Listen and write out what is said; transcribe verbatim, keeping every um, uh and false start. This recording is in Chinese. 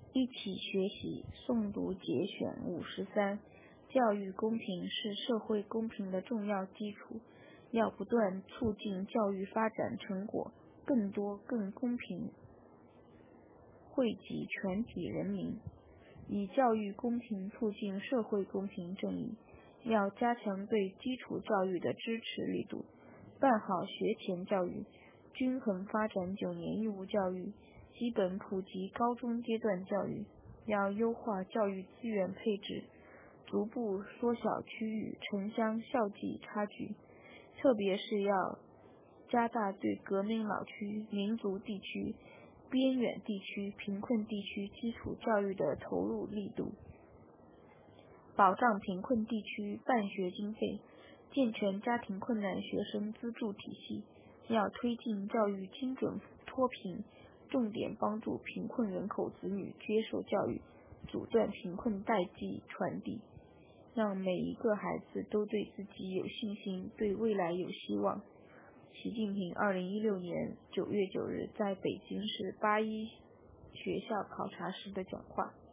一起学习诵读节选五十三。教育公平是社会公平的重要基础，要不断促进教育发展成果更多更公平，惠及全体人民。以教育公平促进社会公平正义，要加强对基础教育的支持力度，办好学前教育，均衡发展九年义务教育，基本普及高中阶段教育，要优化教育资源配置，逐步缩小区域城乡校际差距，特别是要加大对革命老区、民族地区、边远地区、贫困地区基础教育的投入力度，保障贫困地区办学经费，健全家庭困难学生资助体系，要推进教育精准脱贫，重点帮助贫困人口子女接受教育，阻断贫困代际传递，让每一个孩子都对自己有信心，对未来有希望。习近平二零一六年九月九日在北京市八一学校考察时的讲话。